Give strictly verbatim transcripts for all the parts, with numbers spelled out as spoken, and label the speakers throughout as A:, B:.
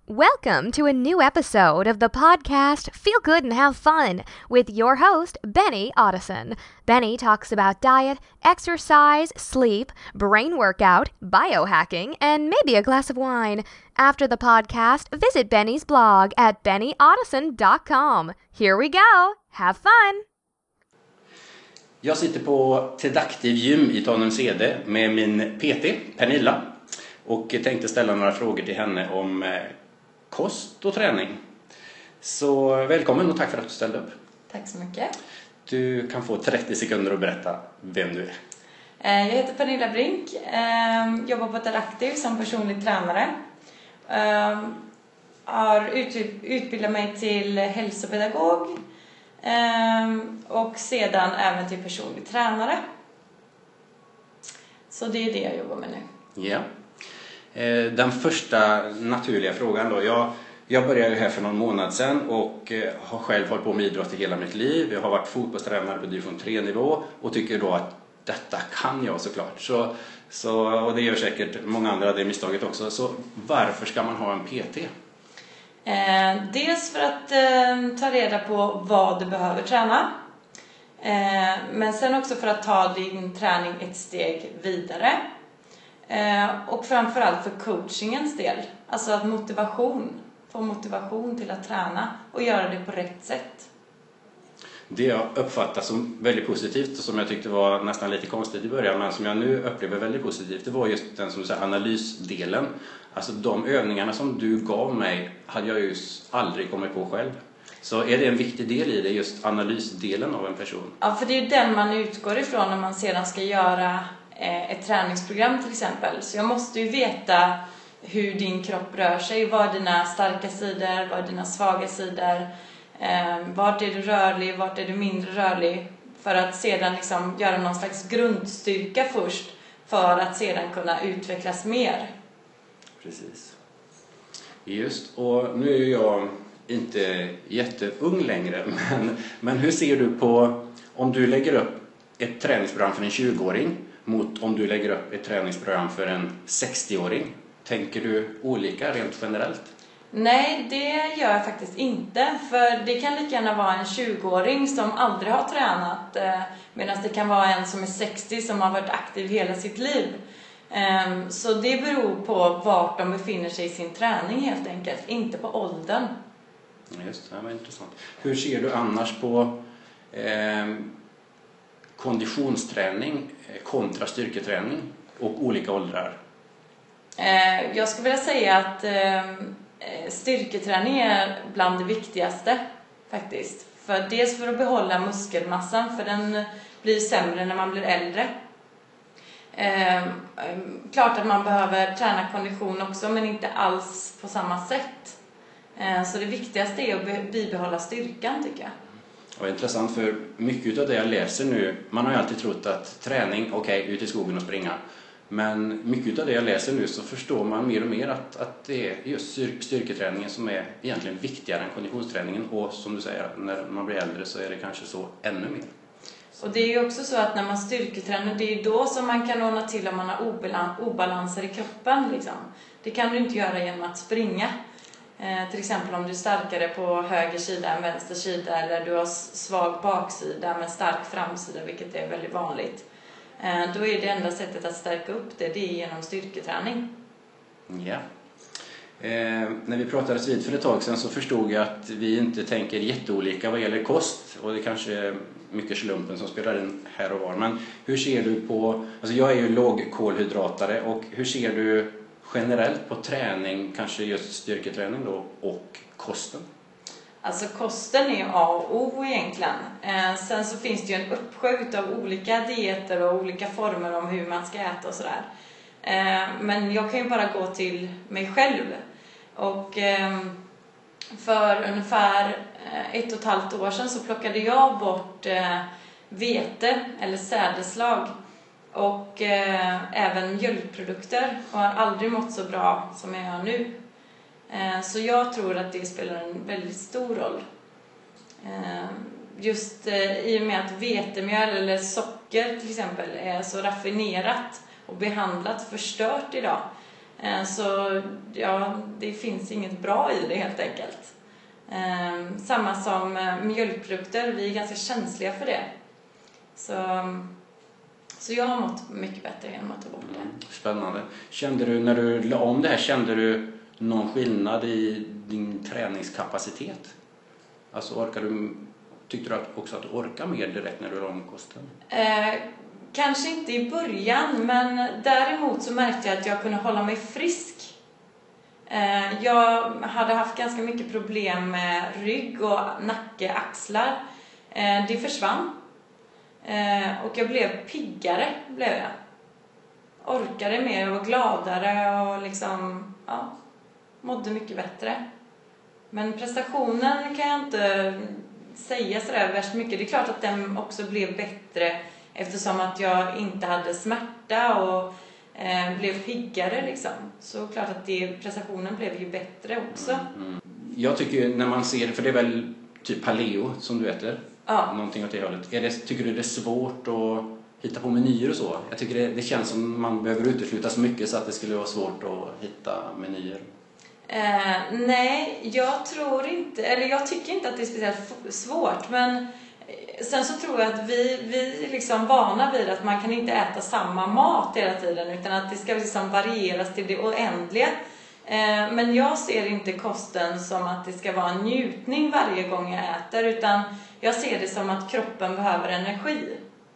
A: Welcome to a new episode of the podcast Feel Good and Have Fun with your host, Benny Otteson. Benny talks about diet, exercise, sleep, brain workout, biohacking, and maybe a glass of wine. After the podcast, visit Benny's blog at benny otteson dot com. Here we go. Have fun!
B: Jag sitter på Tedactive Gym i Tanumshede med min P T, Pernilla, och tänkte ställa några frågor till henne om kost och träning. Så välkommen och tack för att du ställde upp.
C: Tack så mycket.
B: Du kan få trettio sekunder att berätta vem du är.
C: Jag heter Pernilla Brink, jobbar på Tedactive som personlig tränare. Har utbildat mig till hälsopedagog och sedan även till personlig tränare. Så det är det jag jobbar med nu.
B: Ja. Den första naturliga frågan då. Jag, jag började här för någon månad sedan och har själv hållit på med idrott i hela mitt liv. Jag har varit fotbollstränare på division tre nivå och tycker då att detta kan jag såklart. Så, så, och det gör säkert många andra det misstaget också. Så varför ska man ha en P T?
C: Eh, dels för att eh, ta reda på vad du behöver träna. Eh, men sen också för att ta din träning ett steg vidare. Eh, och framförallt för coachingens del. Alltså att motivation. Få motivation till att träna och göra det på rätt sätt.
B: Det jag uppfattar som väldigt positivt och som jag tyckte var nästan lite konstigt i början, men som jag nu upplever väldigt positivt, det var just den som säger analysdelen. Alltså de övningarna som du gav mig hade jag ju aldrig kommit på själv. Så är det en viktig del i det, just analysdelen av en person?
C: Ja, för det är ju den man utgår ifrån när man sedan ska göra ett träningsprogram till exempel. Så jag måste ju veta hur din kropp rör sig. Vad är dina starka sidor? Vad är dina svaga sidor? Eh, vart är du rörlig? Vart är du mindre rörlig? För att sedan liksom göra någon slags grundstyrka först. För att sedan kunna utvecklas mer.
B: Precis. Just, och nu är ju jag inte jätteung längre. Men, men hur ser du på om du lägger upp ett träningsprogram för en tjugoåring mot om du lägger upp ett träningsprogram för en sextioåring? Tänker du olika rent generellt?
C: Nej, det gör jag faktiskt inte. För det kan lika gärna vara en tjugoåring som aldrig har tränat. Medan det kan vara en som är sextio som har varit aktiv hela sitt liv. Så det beror på vart de befinner sig i sin träning helt enkelt. Inte på åldern.
B: Just det, det var intressant. Hur ser du annars på eh, konditionsträning kontra styrketräning och olika åldrar?
C: Jag skulle vilja säga att styrketräning är bland det viktigaste faktiskt. För dels för att behålla muskelmassan, för den blir sämre när man blir äldre. Klart att man behöver träna kondition också, men inte alls på samma sätt. Så det viktigaste är att bibehålla styrkan, tycker jag.
B: Och intressant, för mycket av det jag läser nu, man har ju alltid trott att träning, okej, okay, ut i skogen och springa. Men mycket av det jag läser nu så förstår man mer och mer att, att det är just styrketräningen som är egentligen viktigare än konditionsträningen. Och som du säger, när man blir äldre så är det kanske så ännu mer.
C: Och det är ju också så att när man styrketränar, det är då som man kan ordna till om man har obalanser i kroppen. Liksom. Det kan du inte göra genom att springa. Eh, till exempel om du är starkare på höger sida än vänster sida, eller du har svag baksida men stark framsida, vilket är väldigt vanligt. Då är det enda sättet att stärka upp det, det är genom styrketräning.
B: Ja. Eh, när vi pratade vid för ett tag sedan så förstod jag att vi inte tänker jätteolika vad gäller kost. Och det kanske är mycket slumpen som spelar in här och var. Men hur ser du på, alltså jag är ju lågkolhydratare, och hur ser du generellt på träning, kanske just styrketräning då, och kosten?
C: Alltså kosten är A och O egentligen. Eh, sen så finns det ju en uppsjö av olika dieter och olika former om hur man ska äta och sådär. Eh, men jag kan ju bara gå till mig själv. Och eh, för ungefär ett och ett halvt år sedan så plockade jag bort eh, vete eller sädeslag. Och eh, även mjölkprodukter, och har aldrig mått så bra som jag gör nu. Så jag tror att det spelar en väldigt stor roll. Just i och med att vetemjöl eller socker till exempel är så raffinerat och behandlat, förstört idag. Eh, så ja, det finns inget bra i det helt enkelt. Eh, samma som eh, mjölkprodukter, vi är ganska känsliga för det. Så, så jag har mått mycket bättre genom att ta bort det.
B: Spännande. Kände du, när du la om det här, kände du någon skillnad i din träningskapacitet? Alltså orkar du, tyckte du att också att du orkar mer direkt när du la om kosten?
C: Eh, kanske inte i början, men däremot så märkte jag att jag kunde hålla mig frisk. Eh, jag hade haft ganska mycket problem med rygg och nacke, axlar. Eh, det försvann. Eh, och jag blev piggare, blev jag. Orkade mer, jag var gladare och liksom, ja, mådde mycket bättre. Men prestationen kan jag inte säga sådär värst mycket. Det är klart att den också blev bättre eftersom att jag inte hade smärta och eh, blev piggare liksom. Så klart att det, prestationen blev ju bättre också. Mm,
B: mm. Jag tycker när man ser, för det är väl typ paleo som du äter?
C: Ja.
B: Någonting åt det hållet. Är det, tycker du det är svårt att hitta på menyer och så? Jag tycker det, det känns som man behöver utesluta så mycket så att det skulle vara svårt att hitta menyer.
C: Eh, nej, jag tror inte, eller jag tycker inte att det är speciellt svårt, men sen så tror jag att vi, vi är liksom vana vid att man kan inte äta samma mat hela tiden utan att det ska liksom varieras till det oändliga. Eh, men jag ser inte kosten som att det ska vara en njutning varje gång jag äter, utan jag ser det som att kroppen behöver energi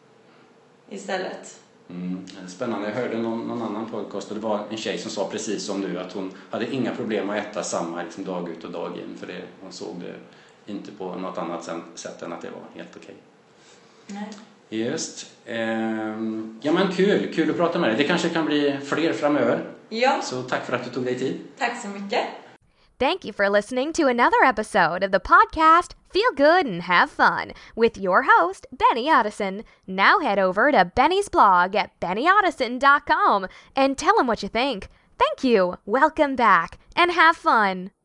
C: istället.
B: Mm, spännande. Jag hörde någon, någon annan podcast och det var en tjej som sa precis som du att hon hade inga problem att äta samma liksom, dag ut och dag in, för det, hon såg det inte på något annat sätt än att det var helt okej.
C: Nej.
B: Just. Ehm, ja men kul, kul att prata med dig. Det kanske kan bli fler framöver.
C: Ja.
B: Så tack för att du tog dig tid.
C: Tack så mycket.
A: Thank you for listening to another episode of the podcast Feel Good and Have Fun with your host, Benny Ottison. Now head over to Benny's blog at benny ottison dot com and tell him what you think. Thank you, welcome back, and have fun.